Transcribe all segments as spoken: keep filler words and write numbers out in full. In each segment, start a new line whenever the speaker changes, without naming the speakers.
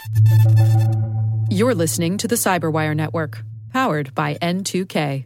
You're listening to the Cyberwire Network, powered by N two K.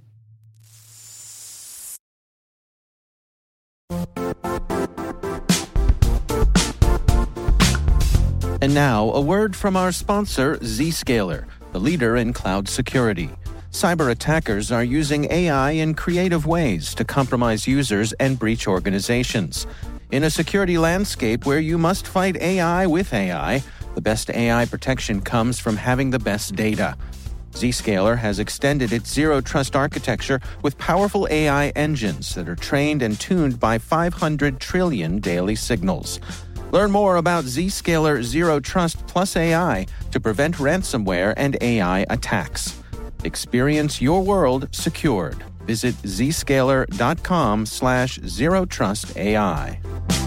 And now, a word from our sponsor, Zscaler, the leader in cloud security. Cyber attackers are using A I in creative ways to compromise users and breach organizations. In a security landscape where you must fight A I with A I, the best A I protection comes from having the best data. Zscaler has extended its zero-trust architecture with powerful A I engines that are trained and tuned by five hundred trillion daily signals. Learn more about Zscaler Zero Trust Plus A I to prevent ransomware and A I attacks. Experience your world secured. Visit zscaler.com slash zero trust AI.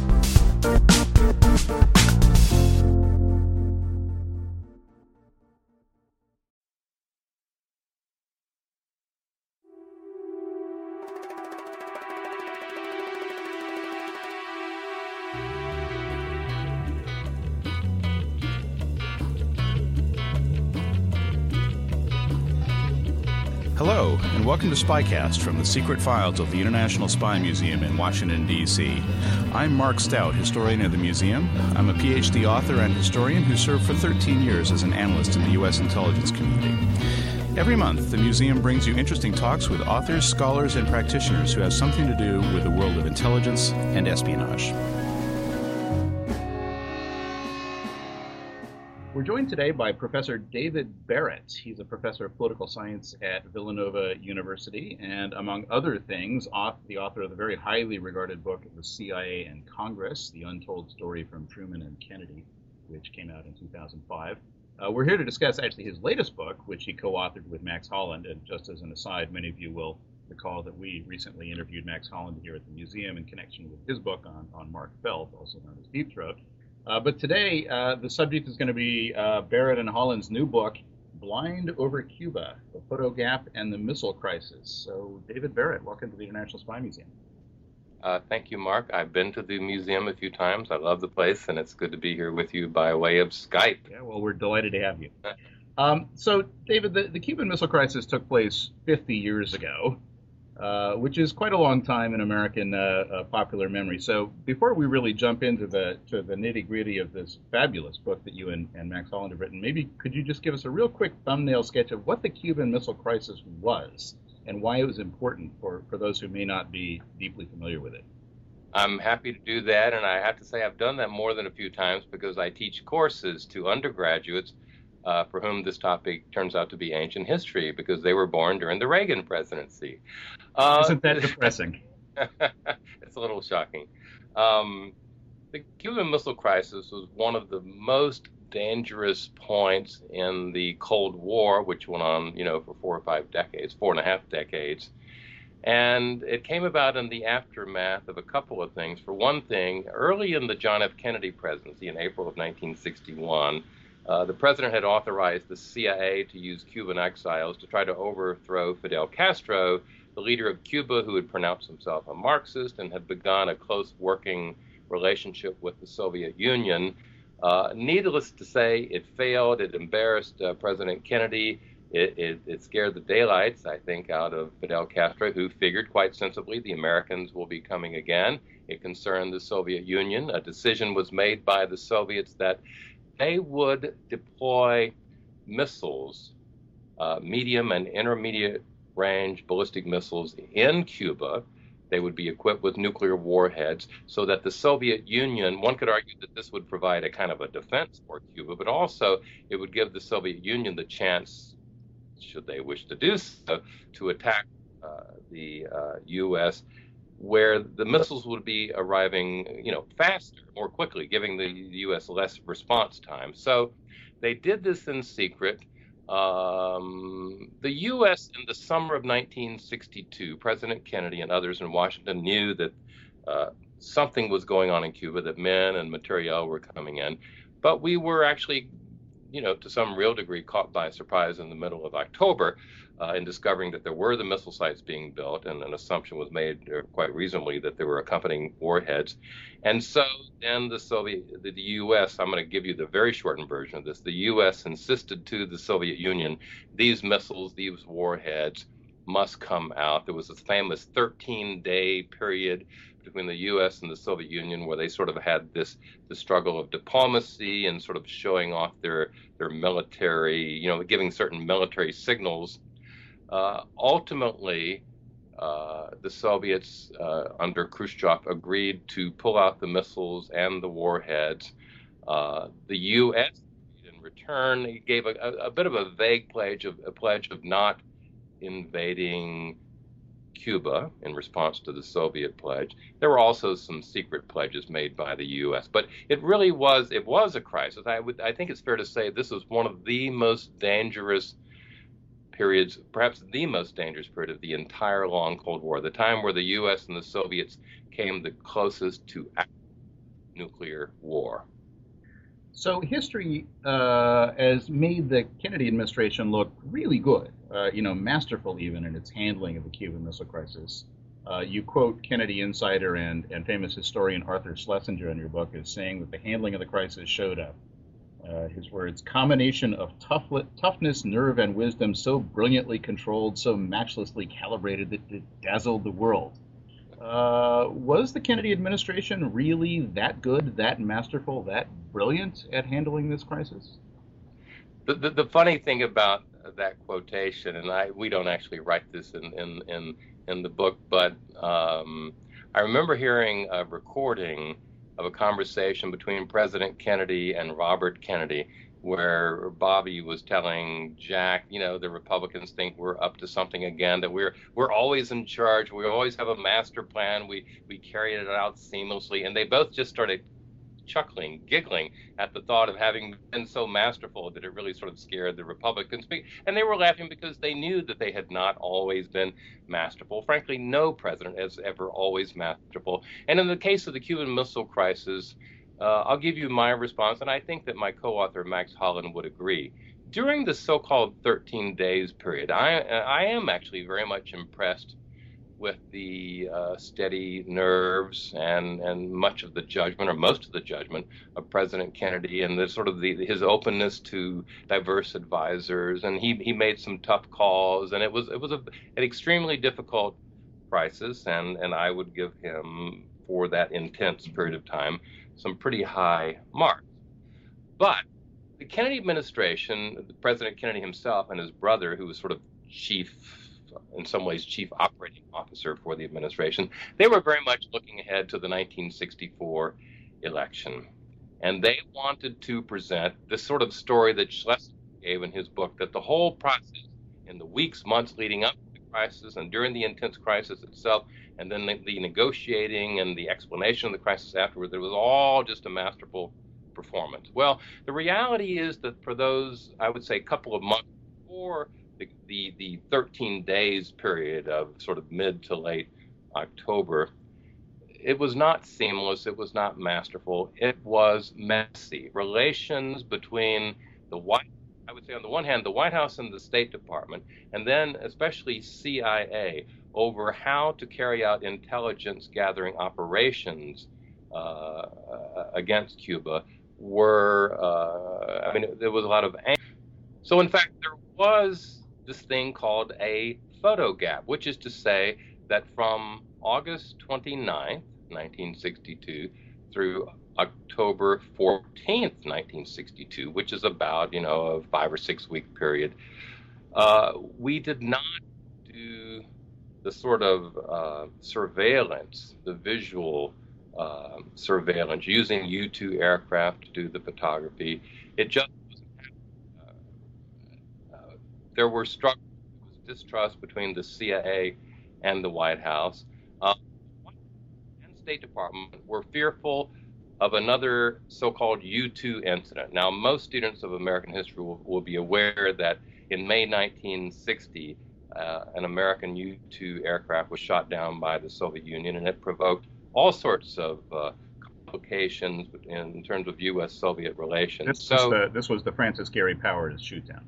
Hello, and welcome to SpyCast from the secret files of the International Spy Museum in Washington, D C I'm Mark Stout, historian of the museum. I'm a P H D author and historian who served for thirteen years as an analyst in the U S intelligence community. Every month, the museum brings you interesting talks with authors, scholars, and practitioners who have something to do with the world of intelligence and espionage. We're joined today by Professor David Barrett. He's a professor of political science at Villanova University, and among other things, the author of the very highly regarded book, The C I A and Congress, The Untold Story from Truman and Kennedy, which came out in two thousand five. Uh, we're here to discuss actually his latest book, which he co-authored with Max Holland, and just as an aside, many of you will recall that we recently interviewed Max Holland here at the museum in connection with his book on, on Mark Felt, also known as Deep Throat. Uh, but today, uh, the subject is going to be uh, Barrett and Holland's new book, Blind Over Cuba, The Photo Gap and the Missile Crisis. So, David Barrett, welcome to the International Spy Museum.
Uh, thank you, Mark. I've been to the museum a few times. I love the place, and it's good to be here with you by way of Skype.
Yeah, well, we're delighted to have you. Um, so, David, the, the Cuban Missile Crisis took place fifty years ago. Uh, which is quite a long time in American uh, uh, popular memory. So before we really jump into the to the nitty-gritty of this fabulous book that you and, and Max Holland have written, maybe could you just give us a real quick thumbnail sketch of what the Cuban Missile Crisis was and why it was important for, for those who may not be deeply familiar with it?
I'm happy to do that, and I have to say I've done that more than a few times because I teach courses to undergraduates Uh, for whom this topic turns out to be ancient history because they were born during the Reagan presidency.
Uh, Isn't that depressing?
It's a little shocking. Um, the Cuban Missile Crisis was one of the most dangerous points in the Cold War, which went on, you know, for four or five decades, four and a half decades. And it came about in the aftermath of a couple of things. For one thing, early in the John F. Kennedy presidency in April of nineteen sixty-one, Uh, the president had authorized the C I A to use Cuban exiles to try to overthrow Fidel Castro, the leader of Cuba who had pronounced himself a Marxist and had begun a close working relationship with the Soviet Union. Uh, needless to say, it failed. It embarrassed uh, President Kennedy. It, it, it scared the daylights, I think, out of Fidel Castro, who figured quite sensibly the Americans will be coming again. It concerned the Soviet Union. A decision was made by the Soviets that they would deploy missiles, uh, medium and intermediate range ballistic missiles in Cuba. They would be equipped with nuclear warheads so that the Soviet Union, one could argue that this would provide a kind of a defense for Cuba, but also it would give the Soviet Union the chance, should they wish to do so, to attack uh, the uh, U S, where the missiles would be arriving, you know, faster, more quickly, giving the U S less response time. So they did this in secret. Um, the U S in the summer of nineteen sixty-two, President Kennedy and others in Washington knew that uh, something was going on in Cuba, that men and materiel were coming in. But we were actually you know, to some real degree caught by surprise in the middle of October uh, in discovering that there were the missile sites being built, and an assumption was made uh, quite reasonably that there were accompanying warheads. And so then the Soviet, the, the U S, I'm going to give you the very shortened version of this, the U S insisted to the Soviet Union, these missiles, these warheads must come out. There was this famous thirteen-day period between the U S and the Soviet Union where they sort of had this the struggle of diplomacy and sort of showing off their their military, you know, giving certain military signals. Uh, ultimately, uh, the Soviets uh, under Khrushchev agreed to pull out the missiles and the warheads. Uh, the U S in return gave a, a, a bit of a vague pledge of a pledge of not invading Cuba in response to the Soviet pledge. There were also some secret pledges made by the U S, but it really was it was a crisis. I would I think it's fair to say this was one of the most dangerous periods, perhaps the most dangerous period of the entire long Cold War, the time where the U S and the Soviets came the closest to nuclear war.
So history uh, has made the Kennedy administration look really good, uh, you know, masterful even in its handling of the Cuban Missile Crisis. Uh, you quote Kennedy insider and, and famous historian Arthur Schlesinger in your book as saying that the handling of the crisis showed up. Uh, his words, combination of tough, toughness, nerve, and wisdom so brilliantly controlled, so matchlessly calibrated that it dazzled the world. Uh, was the Kennedy administration really that good, that masterful, that brilliant at handling this crisis?
The, the, the funny thing about that quotation, and I we don't actually write this in, in, in, in the book, but um, I remember hearing a recording of a conversation between President Kennedy and Robert Kennedy, where Bobby was telling Jack, you know, the Republicans think we're up to something again, that we're we're always in charge, we always have a master plan, we we carry it out seamlessly, and they both just started chuckling, giggling at the thought of having been so masterful that it really sort of scared the Republicans. And they were laughing because they knew that they had not always been masterful. Frankly, no president has ever always masterful. And in the case of the Cuban Missile Crisis, uh, I'll give you my response, and I think that my co-author Max Holland would agree. During the so-called thirteen days period, I, I am actually very much impressed with the uh, steady nerves and, and much of the judgment, or most of the judgment, of President Kennedy, and the sort of the, his openness to diverse advisors. And he, he made some tough calls, and it was it was a, an extremely difficult crisis. And, and I would give him, for that intense period of time, some pretty high marks. But the Kennedy administration, President Kennedy himself and his brother, who was sort of chief, in some ways, chief operating officer for the administration, they were very much looking ahead to the nineteen sixty-four election. And they wanted to present this sort of story that Schlesinger gave in his book, that the whole process in the weeks, months leading up to the crisis and during the intense crisis itself, and then the, the negotiating and the explanation of the crisis afterwards, it was all just a masterful performance. Well, the reality is that for those, I would say, couple of months before The, the, the thirteen days period of sort of mid to late October, it was not seamless, it was not masterful, it was messy. Relations between the White, I would say on the one hand, the White House and the State Department, and then especially C I A, over how to carry out intelligence gathering operations uh, against Cuba were, uh, I mean, there was a lot of anger. So in fact, there was this thing called a photo gap, which is to say that from August twenty-ninth, nineteen sixty-two, through October fourteenth, nineteen sixty-two, which is about, you know, a five or six week period, uh, we did not do the sort of uh, surveillance, the visual uh, surveillance, using U two aircraft to do the photography. It just There were struggles, there was distrust between the C I A and the White House. Uh, and State Department were fearful of another so-called U two incident. Now, most students of American history will, will be aware that in May nineteen sixty, uh, an American U two aircraft was shot down by the Soviet Union, and it provoked all sorts of uh, complications in terms of U S Soviet relations.
This,
so
was the, this was the Francis Gary Powers shoot-down.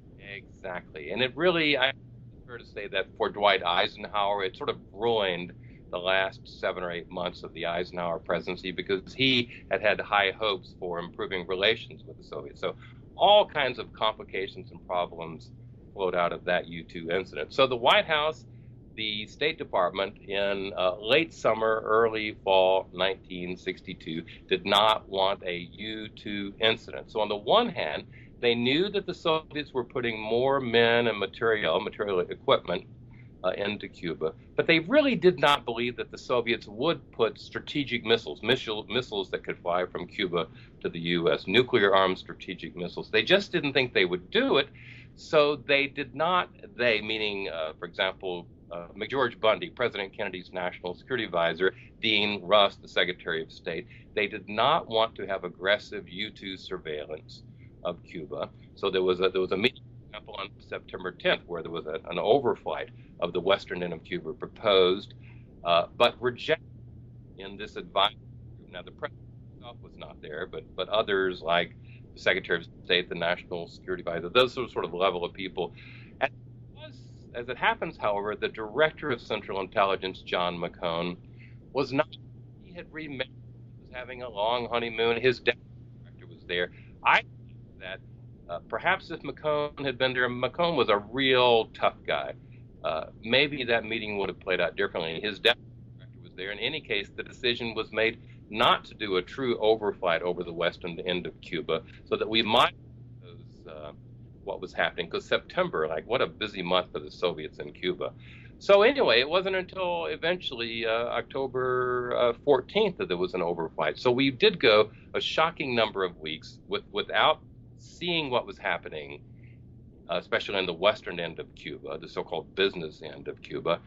Exactly. And it really, I prefer to say that for Dwight Eisenhower, it sort of ruined the last seven or eight months of the Eisenhower presidency because he had had high hopes for improving relations with the Soviets. So all kinds of complications and problems flowed out of that U two incident. So the White House, the State Department in uh, late summer, early fall nineteen sixty-two did not want a U two incident. So on the one hand, they knew that the Soviets were putting more men and material, material equipment uh, into Cuba, but they really did not believe that the Soviets would put strategic missiles, missile, missiles that could fly from Cuba to the U S, nuclear-armed strategic missiles. They just didn't think they would do it, so they did not, they, meaning, uh, for example, uh, McGeorge Bundy, President Kennedy's national security advisor, Dean Russ, the Secretary of State, they did not want to have aggressive U two surveillance of Cuba. So there was a, there was a meeting, for example, on September tenth, where there was a, an overflight of the western end of Cuba proposed, uh, but rejected in this advisory group. Now, the president himself was not there, but but others like the Secretary of State, the National Security Advisor, those sort of level of people. As it, was, as it happens, however, the Director of Central Intelligence, John McCone, was not. He had remarried, was having a long honeymoon. His deputy director was there. I that uh, perhaps if McCone had been there, McCone was a real tough guy. Uh, maybe that meeting would have played out differently. His deputy director was there. In any case, the decision was made not to do a true overflight over the western end of Cuba, so that we might know uh, what was happening. Because September, like, what a busy month for the Soviets in Cuba. So anyway, it wasn't until eventually uh, October uh, fourteenth that there was an overflight. So we did go a shocking number of weeks with without seeing what was happening, uh, especially in the western end of Cuba, the so-called business end of Cuba.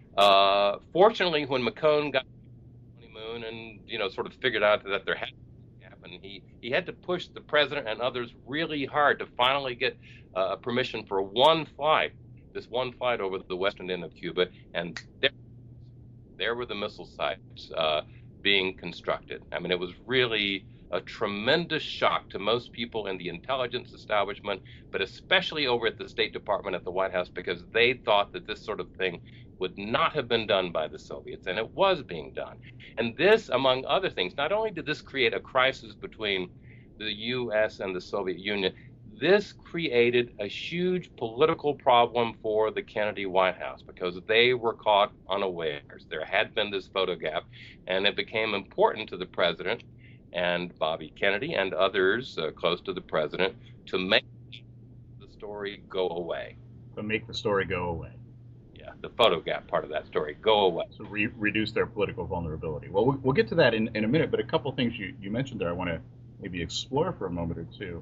Uh, fortunately, when McCone got the honeymoon and, you know, sort of figured out that there had to happen, he, he had to push the president and others really hard to finally get uh, permission for one flight, this one flight over the western end of Cuba, and there, there were the missile sites uh, being constructed. I mean, it was really a tremendous shock to most people in the intelligence establishment, but especially over at the State Department at the White House, because they thought that this sort of thing would not have been done by the Soviets, and it was being done. And this, among other things, not only did this create a crisis between the U S and the Soviet Union, this created a huge political problem for the Kennedy White House because they were caught unawares. There had been this photo gap, and it became important to the president and Bobby Kennedy and others uh, close to the president to make the story go away.
To make the story go away.
Yeah, the photo gap part of that story go away.
So re- reduce their political vulnerability. Well, we'll get to that in, in a minute, but a couple things you, you mentioned there I want to maybe explore for a moment or two.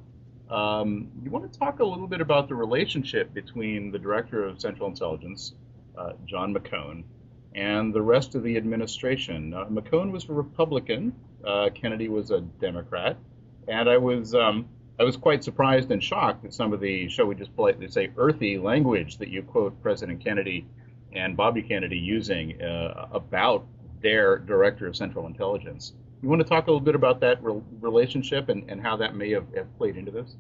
Um, you want to talk a little bit about the relationship between the Director of Central Intelligence, uh, John McCone, and the rest of the administration. Uh, McCone was a Republican. Uh, Kennedy was a Democrat, and I was um, I was quite surprised and shocked at some of the, shall we just politely say, earthy language that you quote President Kennedy and Bobby Kennedy using uh, about their Director of Central Intelligence. You want to talk a little bit about that re- relationship and, and how that may have, have played into this?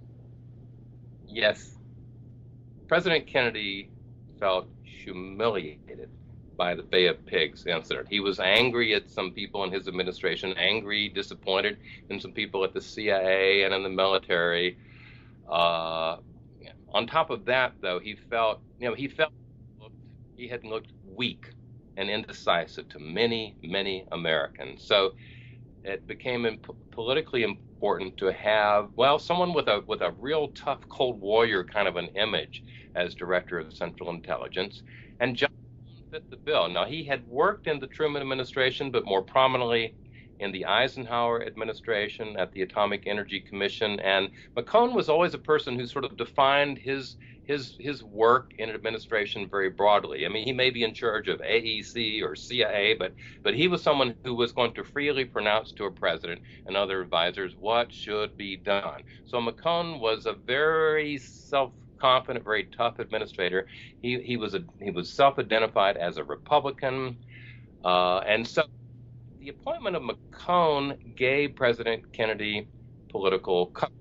Yes. President Kennedy felt humiliated by the Bay of Pigs incident. He was angry at some people in his administration, angry, disappointed in some people at the C I A and in the military. Uh, on top of that, though, he felt, you know, he felt he had looked weak and indecisive to many, many Americans. So it became imp- politically important to have, well, someone with a with a real tough Cold Warrior kind of an image as Director of Central Intelligence. And John fit the bill. Now, he had worked in the Truman administration, but more prominently in the Eisenhower administration at the Atomic Energy Commission. And McCone was always a person who sort of defined his his his work in administration very broadly. I mean, he may be in charge of A E C or C I A, but but he was someone who was going to freely pronounce to a president and other advisors what should be done. So McCone was a very self-confident, very tough administrator. He he was a he was self-identified as a Republican, uh, and so the appointment of McCone gave President Kennedy political cover.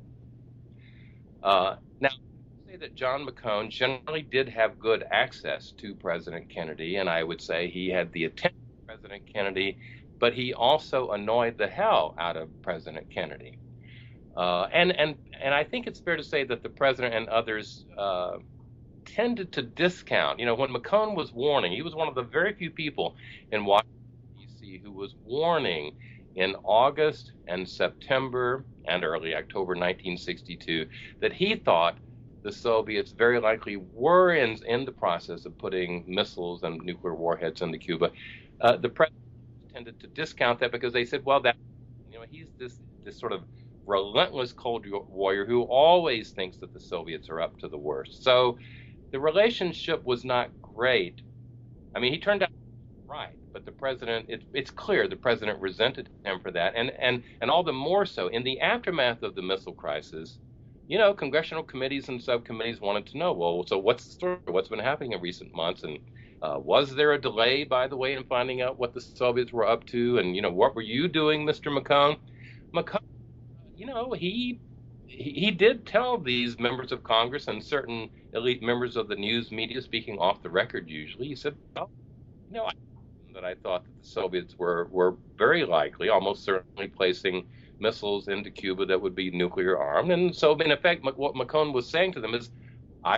Uh, now, I say that John McCone generally did have good access to President Kennedy, and I would say he had the attention of President Kennedy, but he also annoyed the hell out of President Kennedy. Uh, and, and, and I think it's fair to say that the president and others uh, tended to discount. You know, when McCone was warning, he was one of the very few people in Washington, D C who was warning in August and September and early October nineteen sixty-two that he thought the Soviets very likely were in, in the process of putting missiles and nuclear warheads into Cuba. Uh, the president tended to discount that because they said, well, that, you know, he's this, this sort of relentless cold warrior who always thinks that the Soviets are up to the worst. So the relationship was not great. I mean, he turned out right, but the president, it, it's clear the president resented him for that. And, and, and all the more so, in the aftermath of the missile crisis, you know, congressional committees and subcommittees wanted to know, well, so what's the story? What's been happening in recent months? And uh, was there a delay, by the way, in finding out what the Soviets were up to? And, you know, what were you doing, Mister McCone? McCone, you know, he, he he did tell these members of Congress and certain elite members of the news media, speaking off the record usually, he said, well, you know, I, that I thought that the Soviets were, were very likely, almost certainly placing missiles into Cuba that would be nuclear armed. And so, in effect, what McCone was saying to them is, I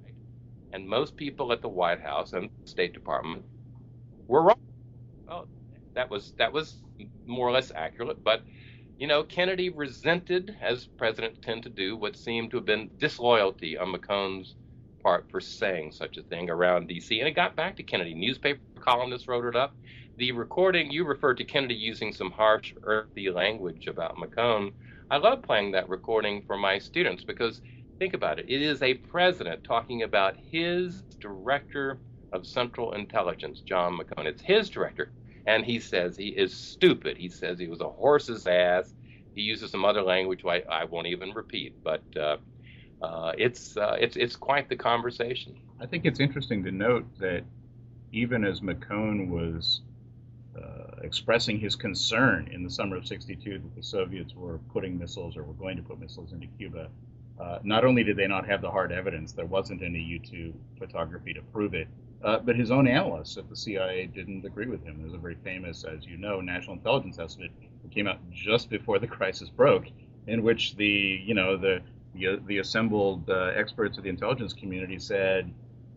and most people at the White House and the State Department were wrong. Well, that was that was more or less accurate, but you know, Kennedy resented, as presidents tend to do, what seemed to have been disloyalty on McCone's part for saying such a thing around D C. And it got back to Kennedy. Newspaper columnists wrote it up. The recording, you referred to Kennedy using some harsh, earthy language about McCone. I love playing that recording for my students because, think about it, it is a president talking about his director of Central Intelligence, John McCone. It's his director. And he says he is stupid. He says he was a horse's ass. He uses some other language I, I won't even repeat. But uh, uh, it's uh, it's it's quite the conversation.
I think it's interesting to note that even as McCone was uh, expressing his concern in the summer of sixty-two that the Soviets were putting missiles or were going to put missiles into Cuba, uh, not only did they not have the hard evidence, there wasn't any YouTube photography to prove it, Uh, but his own analysts at the C I A didn't agree with him. There's a very famous, as you know, national intelligence estimate that came out just before the crisis broke, in which the, you know, the the, the assembled uh, experts of the intelligence community said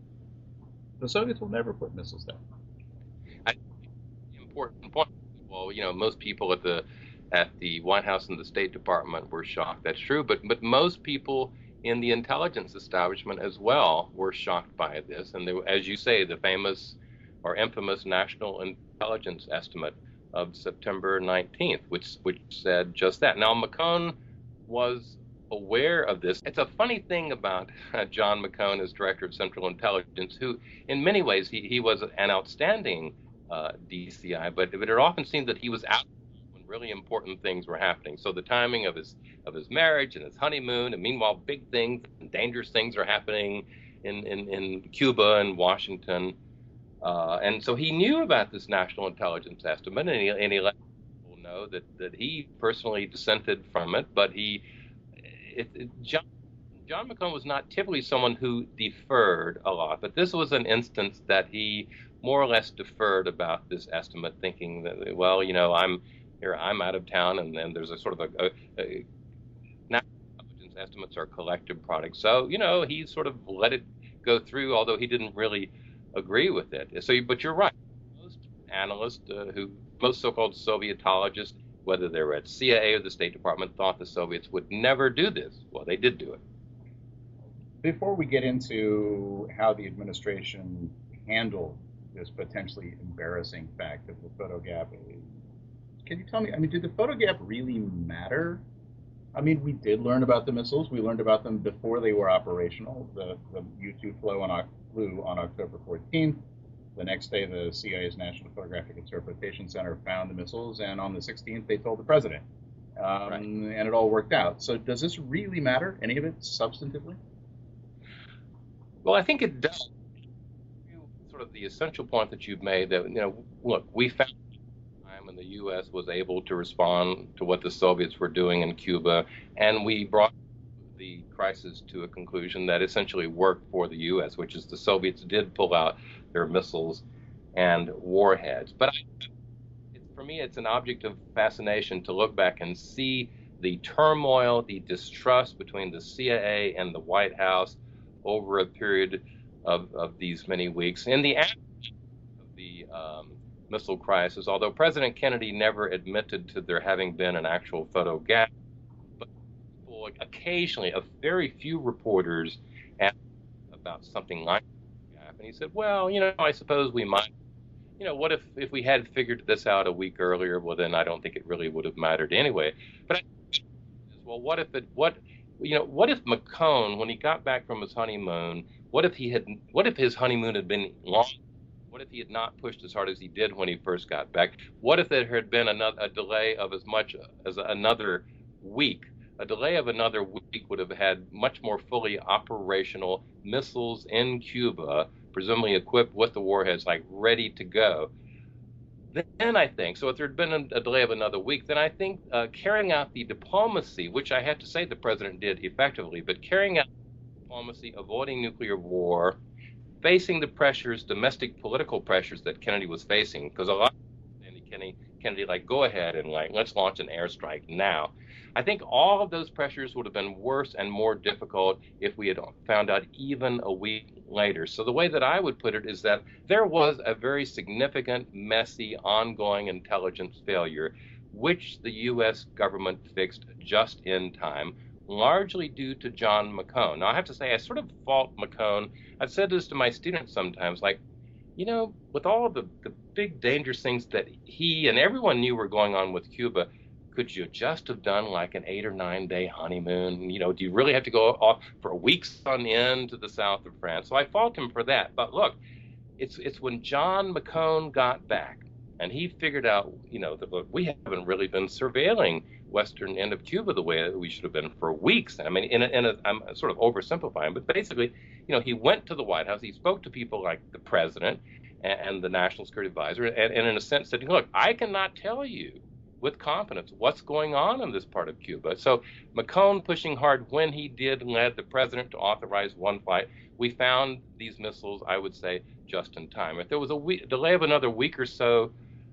the Soviets will never put missiles down.
I, important point. Well, you know, most people at the at the White House and the State Department were shocked. That's true, but but most people in the intelligence establishment as well were shocked by this. And they, as you say, the famous or infamous National Intelligence Estimate of September nineteenth, which which said just that. Now, McCone was aware of this. It's a funny thing about uh, John McCone as Director of Central Intelligence, who in many ways he, he was an outstanding uh, D C I, but, but it often seemed that he was out when really important things were happening. So the timing of his of his marriage and his honeymoon, and meanwhile big things and dangerous things are happening in, in, in Cuba and Washington. Uh, and so he knew about this National Intelligence Estimate, and he, and he let people know that, that he personally dissented from it, but he, it, it, John, John McCone was not typically someone who deferred a lot, but this was an instance that he more or less deferred about this estimate, thinking that, well, you know, I'm here, I'm out of town, and then there's a sort of a, a, a National Intelligence estimates are collective products. So, you know, he sort of let it go through, although he didn't really agree with it. So, but you're right. Most analysts, uh, who most so-called Sovietologists, whether they were at C I A or the State Department, thought the Soviets would never do this. Well, they did do it.
Before we get into how the administration handled this potentially embarrassing fact of the photo gap, can you tell me, I mean, did the photo gap really matter? I mean, we did learn about the missiles. We learned about them before they were operational. The, the U two flew on, flew on October fourteenth. The next day, the C I A's National Photographic Interpretation Center found the missiles, and on the sixteenth, they told the president. Um, right. And it all worked out. So does this really matter, any of it, substantively?
Well, I think it does. Sort of the essential point that you've made that, you know, look, we found time, and the U S was able to respond to what the Soviets were doing in Cuba, and we brought the crisis to a conclusion that essentially worked for the U S, which is the Soviets did pull out their missiles and warheads. But I, it, for me, it's an object of fascination to look back and see the turmoil, the distrust between the C I A and the White House over a period of, of these many weeks. In the aftermath of the um, missile crisis, although President Kennedy never admitted to there having been an actual photo gap, but occasionally, a very few reporters asked about something like that, and he said, well, you know, I suppose we might, you know, what if, if we had figured this out a week earlier? Well, then I don't think it really would have mattered anyway. But I, well, what if it, what, you know, what if McCone, when he got back from his honeymoon, what if he had, what if his honeymoon had been long? What if he had not pushed as hard as he did when he first got back? What if there had been another, a delay of as much as another week? A delay of another week would have had much more fully operational missiles in Cuba, presumably equipped with the warheads, like ready to go. Then I think, so if there had been a, a delay of another week, then I think uh, carrying out the diplomacy, which I have to say the president did effectively, but carrying out diplomacy, avoiding nuclear war, facing the pressures, domestic political pressures that Kennedy was facing, because a lot of Kennedy, Kennedy, like, go ahead and, like, let's launch an airstrike now. I think all of those pressures would have been worse and more difficult if we had found out even a week later. So the way that I would put it is that there was a very significant, messy, ongoing intelligence failure, which the U S government fixed just in time, largely due to John McCone. Now, I have to say, I sort of fault McCone. I've said this to my students sometimes, like, you know, with all of the, the big dangerous things that he and everyone knew were going on with Cuba, could you just have done like an eight or nine day honeymoon? You know, do you really have to go off for weeks on end to the south of France? So I fault him for that. But look, it's it's when John McCone got back and he figured out, you know, that look, we haven't really been surveilling western end of Cuba the way that we should have been for weeks. I mean, in a, in a, I'm sort of oversimplifying, but basically, you know, he went to the White House, he spoke to people like the president and, and the National Security Advisor, and, and in a sense said, look, I cannot tell you with confidence what's going on in this part of Cuba. So McCone pushing hard when he did led the president to authorize one flight. We found these missiles, I would say, just in time. If there was a week, delay of another week or so,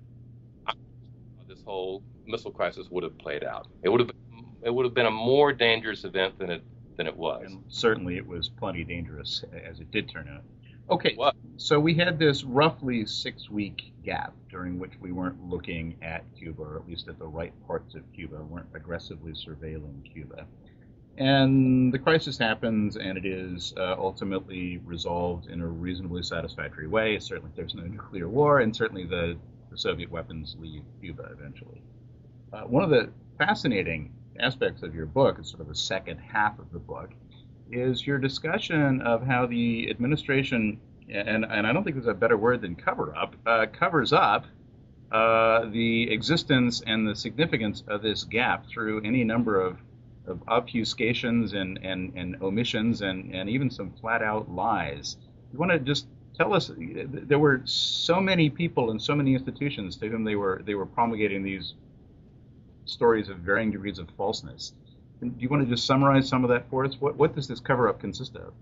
this whole missile crisis would have played out. It would have been, it would have been a more dangerous event than it than it was.
And certainly it was plenty dangerous as it did turn out. Okay,
What?
so we had this roughly six-week gap during which we weren't looking at Cuba, or at least at the right parts of Cuba, weren't aggressively surveilling Cuba. And the crisis happens, and it is uh, ultimately resolved in a reasonably satisfactory way. Certainly there's no nuclear war, and certainly the, the Soviet weapons leave Cuba eventually. Uh, one of the fascinating aspects of your book, it's sort of the second half of the book, is your discussion of how the administration, and, and I don't think there's a better word than cover up, uh, covers up uh, the existence and the significance of this gap through any number of, of obfuscations and, and, and omissions and, and even some flat out lies. You want to just tell us, there were so many people and so many institutions to whom they were they were promulgating these stories of varying degrees of falseness. Do you want to just summarize some of that for us? What, what does this cover-up consist of?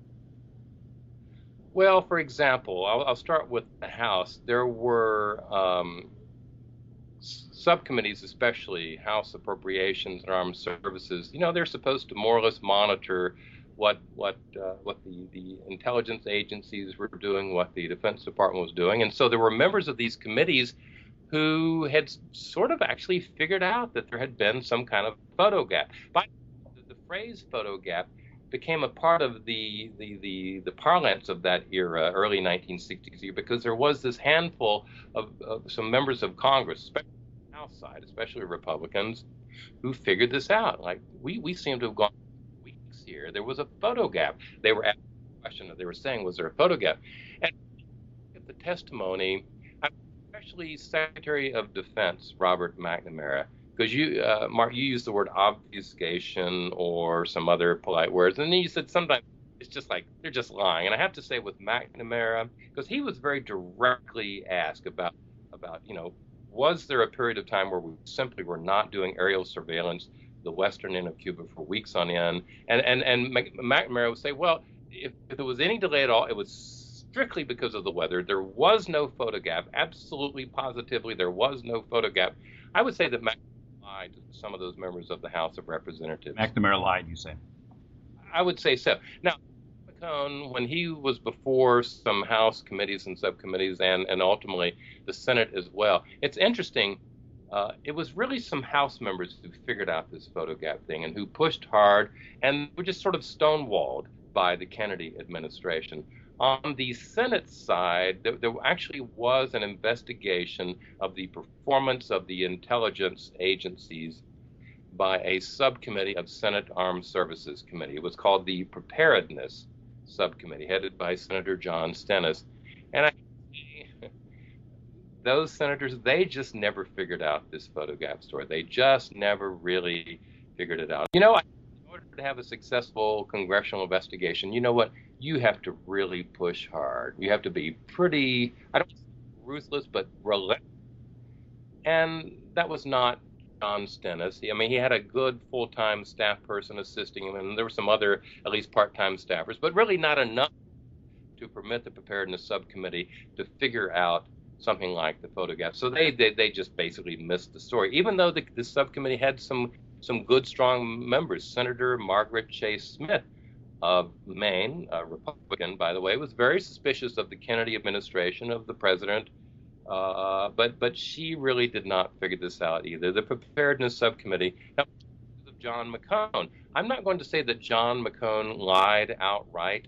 Well, for example, I'll, I'll start with the House. There were um, subcommittees, especially House Appropriations and Armed Services. You know, they're supposed to more or less monitor what what uh, what the, the intelligence agencies were doing, what the Defense Department was doing. And so there were members of these committees who had sort of actually figured out that there had been some kind of photo gap. By the phrase photo gap became a part of the, the, the, the parlance of that era, early nineteen sixties, because there was this handful of, of some members of Congress, especially on the House side, especially Republicans, who figured this out. Like, we, we seem to have gone weeks here. There was a photo gap. They were asking the question that they were saying, was there a photo gap? And at the testimony, especially Secretary of Defense Robert McNamara, because you, uh, Mark, you used the word obfuscation or some other polite words, and then you said sometimes it's just like they're just lying. And I have to say with McNamara, because he was very directly asked about about you know was there a period of time where we simply were not doing aerial surveillance the western end of Cuba for weeks on end? And and and McNamara would say, well, if, if there was any delay at all, it was strictly because of the weather. There was no photo gap. Absolutely, positively, there was no photo gap. I would say that McNamara lied to some of those members of the House of Representatives.
McNamara lied, you say?
I would say so. Now, McCone, when he was before some House committees and subcommittees and, and ultimately the Senate as well, it's interesting. Uh, it was really some House members who figured out this photo gap thing and who pushed hard and were just sort of stonewalled by the Kennedy administration. On the Senate side, there, there actually was an investigation of the performance of the intelligence agencies by a subcommittee of Senate Armed Services Committee. It was called the Preparedness Subcommittee, headed by Senator John Stennis. And I those senators, they just never figured out this photo gap story. They just never really figured it out. You know, in order to have a successful congressional investigation, you know what? You have to really push hard. You have to be pretty, I don't want to say ruthless, but relentless. And that was not John Stennis. I mean, he had a good full-time staff person assisting him, and there were some other, at least part-time staffers, but really not enough to permit the Preparedness Subcommittee to figure out something like the photo gap. So they, they they just basically missed the story, even though the, the subcommittee had some some good, strong members. Senator Margaret Chase Smith of Maine, a Republican, by the way, was very suspicious of the Kennedy administration, of the president, uh, but but she really did not figure this out either. The Preparedness Subcommittee, now, of John McCone. I'm not going to say that John McCone lied outright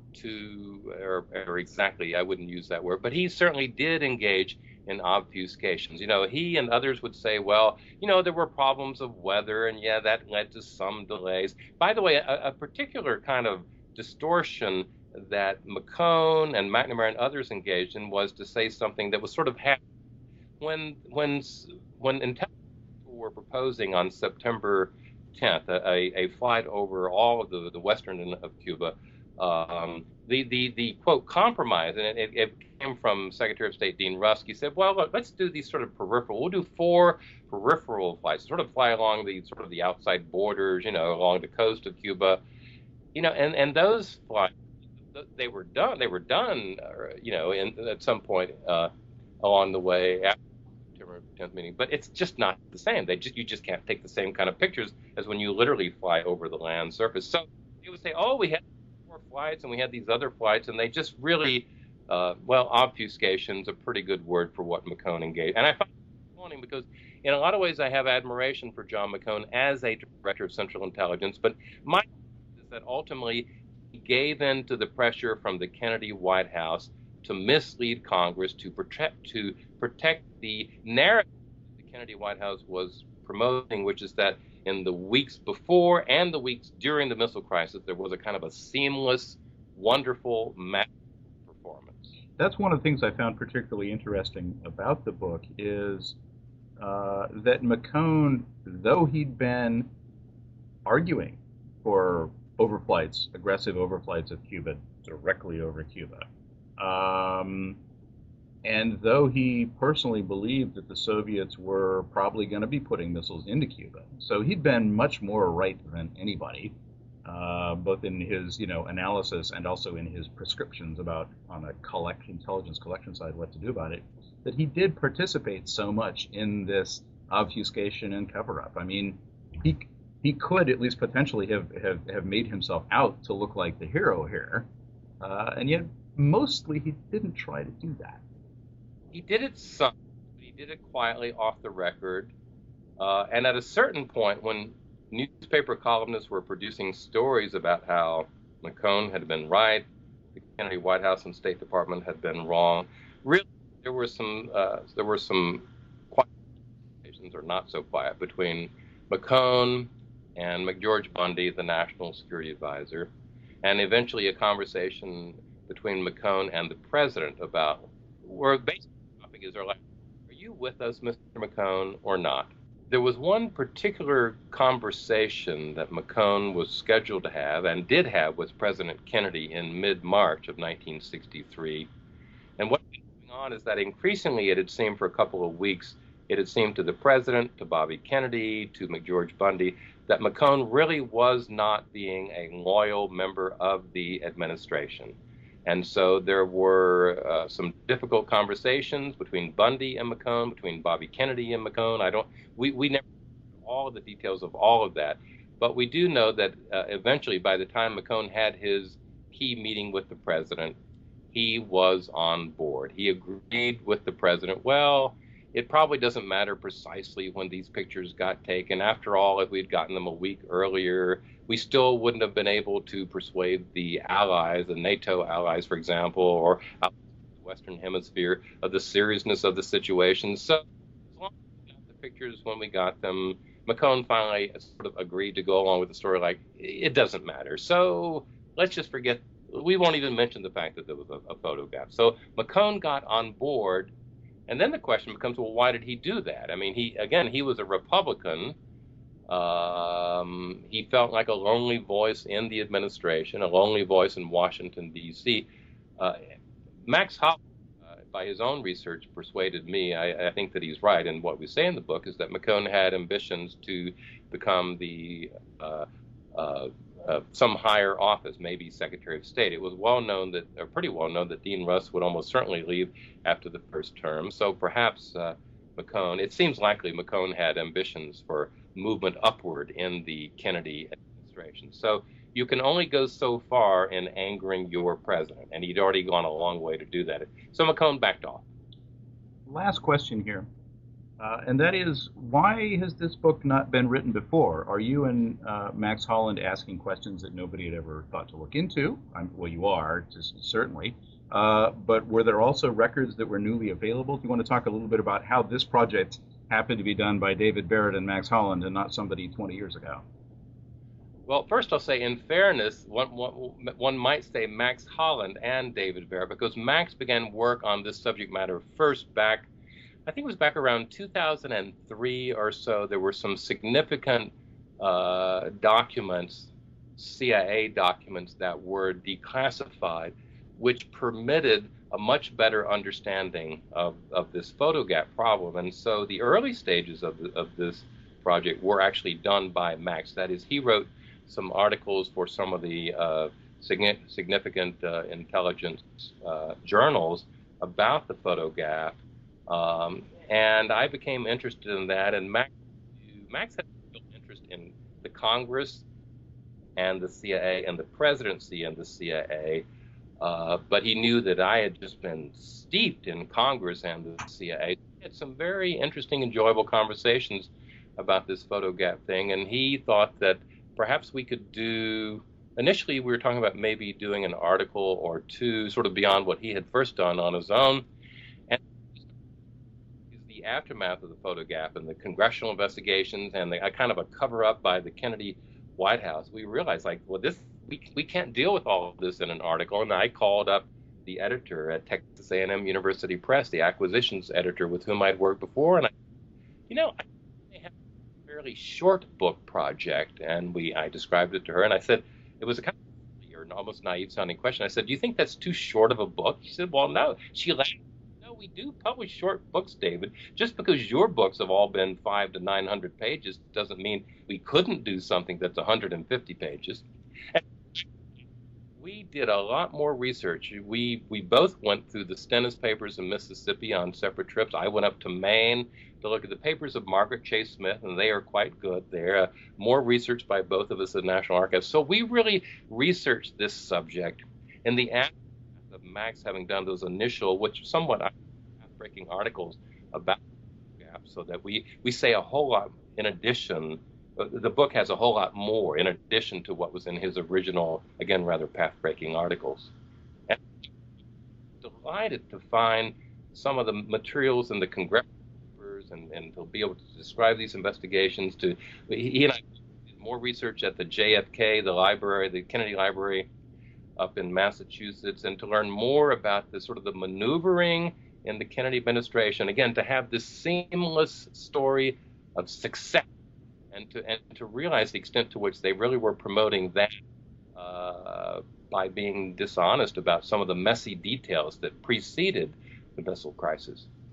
to, or, or exactly, I wouldn't use that word, but he certainly did engage in obfuscations. You know, he and others would say, well, you know, there were problems of weather, and yeah, that led to some delays. By the way, a, a particular kind of distortion that McCone and McNamara and others engaged in was to say something that was sort of happening when when when intelligence people were proposing on September tenth a, a flight over all of the, the western end of Cuba. Um, the, the, the, quote, compromise, and it, it came from Secretary of State Dean Rusk. He said, well, look, let's do these sort of peripheral. We'll do four peripheral flights, sort of fly along the sort of the outside borders, you know, along the coast of Cuba. You know, and, and those flights, they were done. They were done, uh, you know, in, at some point uh, along the way after the September tenth meeting. But it's just not the same. They just You just can't take the same kind of pictures as when you literally fly over the land surface. So they would say, oh, we had flights and we had these other flights, and they just really, uh, well, obfuscation's a pretty good word for what McCone engaged. And I find it funny because in a lot of ways I have admiration for John McCone as a director of Central Intelligence, but my is that ultimately he gave in to the pressure from the Kennedy White House to mislead Congress, to protect to protect the narrative the Kennedy White House was promoting, which is that in the weeks before and the weeks during the missile crisis, there was a kind of a seamless, wonderful match performance.
That's one of the things I found particularly interesting about the book is uh, that McCone, though he'd been arguing for overflights, aggressive overflights of Cuba, directly over Cuba, um, and though he personally believed that the Soviets were probably going to be putting missiles into Cuba, so he'd been much more right than anybody, uh, both in his, you know, analysis and also in his prescriptions about, on a collect, intelligence collection side, what to do about it, that he did participate so much in this obfuscation and cover-up. I mean, he he could at least potentially have, have, have made himself out to look like the hero here, uh, and yet mostly he didn't try to do that.
He did it some, but he did it quietly off the record. Uh, and at a certain point, when newspaper columnists were producing stories about how McCone had been right, the Kennedy White House and State Department had been wrong, really there were some uh, there were some quiet conversations, or not so quiet, between McCone and McGeorge Bundy, the National Security Advisor, and eventually a conversation between McCone and the president about where basically the topic is, are like, are you with us, Mister McCone, or not? There was one particular conversation that McCone was scheduled to have and did have with President Kennedy in mid-March of nineteen sixty-three. And what was going on is that increasingly it had seemed for a couple of weeks it had seemed to the president, to Bobby Kennedy, to McGeorge Bundy, that McCone really was not being a loyal member of the administration. And so there were uh, some difficult conversations between Bundy and McCone, between Bobby Kennedy and McCone. I don't, we, we never know all of the details of all of that. But we do know that uh, eventually, by the time McCone had his key meeting with the president, he was on board. He agreed with the president, well, it probably doesn't matter precisely when these pictures got taken. After all, if we'd gotten them a week earlier, we still wouldn't have been able to persuade the allies, the NATO allies, for example, or the Western Hemisphere, of the seriousness of the situation. So as long as we got the pictures when we got them, McCone finally sort of agreed to go along with the story like, it doesn't matter. So let's just forget. We won't even mention the fact that there was a, a photograph. So McCone got on board. And then the question becomes, well, why did he do that? I mean, he again, he was a Republican. Um, he felt like a lonely voice in the administration, a lonely voice in Washington, D C Uh, Max Holland, uh, by his own research, persuaded me. I, I think that he's right. And what we say in the book is that McCone had ambitions to become the uh, uh, uh, some higher office, maybe Secretary of State. It was well known that, or pretty well known, that Dean Rusk would almost certainly leave after the first term. So perhaps uh, McCone, it seems likely McCone had ambitions for movement upward in the Kennedy administration. So you can only go so far in angering your president, and he'd already gone a long way to do that. So McCone backed off.
Last question here. Uh, and that is, why has this book not been written before? Are you and uh, Max Holland asking questions that nobody had ever thought to look into? I'm, well, you are, just, certainly. Uh, but were there also records that were newly available? Do you want to talk a little bit about how this project happened to be done by David Barrett and Max Holland and not somebody twenty years ago?
Well, first I'll say, in fairness, one, one, one might say Max Holland and David Barrett, because Max began work on this subject matter first back, I think it was back around two thousand three or so. There were some significant uh, documents, C I A documents, that were declassified, which permitted a much better understanding of, of this photo gap problem. And so the early stages of, the, of this project were actually done by Max. That is, he wrote some articles for some of the uh, significant uh, intelligence uh, journals about the photo gap. Um, and I became interested in that, and Max, Max had a real interest in the Congress and the C I A and the presidency and the C I A, uh, but he knew that I had just been steeped in Congress and the C I A. We had some very interesting, enjoyable conversations about this photo gap thing, and he thought that perhaps we could do, initially we were talking about maybe doing an article or two sort of beyond what he had first done on his own. The aftermath of the photo gap and the congressional investigations and the a kind of a cover up by the Kennedy White House, we realized, like, well, this we we can't deal with all of this in an article. And I called up the editor at Texas A and M University Press, the acquisitions editor with whom I'd worked before, and I, you know, I may have a fairly short book project, and we I described it to her, and I said it was a kind of an almost naive sounding question. I said, do you think that's too short of a book? She said, well, no. She laughed. We do publish short books, David. Just because your books have all been five to nine hundred pages doesn't mean we couldn't do something that's one hundred fifty pages. And we did a lot more research. We we both went through the Stennis papers in Mississippi on separate trips. I went up to Maine to look at the papers of Margaret Chase Smith, and they are quite good. They're uh, more research by both of us at National Archives. So we really researched this subject in the aftermath of Max having done those initial, which somewhat breaking articles about the gap, so that we, we say a whole lot in addition. The book has a whole lot more in addition to what was in his original, again, rather path-breaking articles. And I'm delighted to find some of the materials in the congressional papers and, and to be able to describe these investigations. To he and I did more research at the J F K, the library, the Kennedy Library up in Massachusetts, and to learn more about the sort of the maneuvering in the Kennedy administration, again, to have this seamless story of success, and to and to realize the extent to which they really were promoting that uh, by being dishonest about some of the messy details that preceded the missile crisis.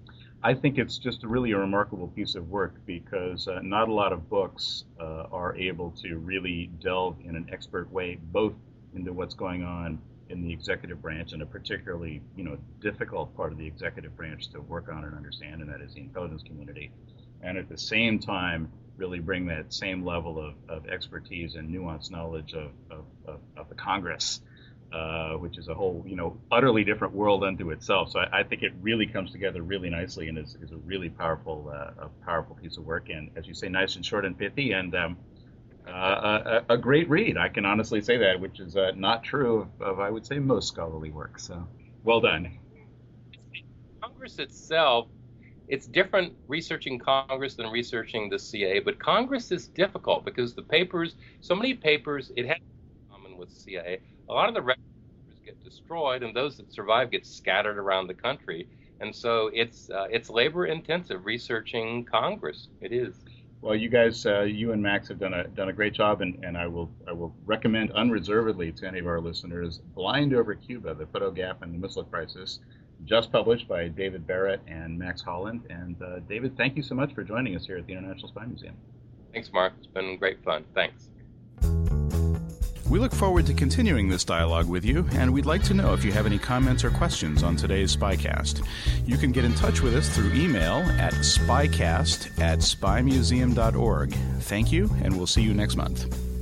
I think it's just a really a remarkable piece of work because uh, not a lot of books uh, are able to really delve in an expert way, both into what's going on in the executive branch and a particularly, you know, difficult part of the executive branch to work on and understand, and that is the intelligence community. And at the same time, really bring that same level of, of expertise and nuanced knowledge of, of, of, of the Congress, uh, which is a whole, you know, utterly different world unto itself. So I, I think it really comes together really nicely and is, is a really powerful, uh, a powerful piece of work. And as you say, nice and short and pithy, and um, uh, a, a great read. I can honestly say that, which is uh, not true of, of, I would say, most scholarly work. So well done.
Congress itself, it's different researching Congress than researching the C I A, but Congress is difficult because the papers, so many papers, it has in common with C I A. A lot of the records get destroyed, and those that survive get scattered around the country. And so it's uh, it's labor intensive researching Congress. It is.
Well, you guys, uh, you and Max have done a done a great job, and, and I will I will recommend unreservedly to any of our listeners Blind Over Cuba: The Photo Gap and the Missile Crisis, just published by David Barrett and Max Holland. And uh, David, thank you so much for joining us here at the International Spy Museum.
Thanks, Mark. It's been great fun. Thanks.
We look forward to continuing this dialogue with you, and we'd like to know if you have any comments or questions on today's Spycast. You can get in touch with us through email at spycast at spy museum dot org. Thank you, and we'll see you next month.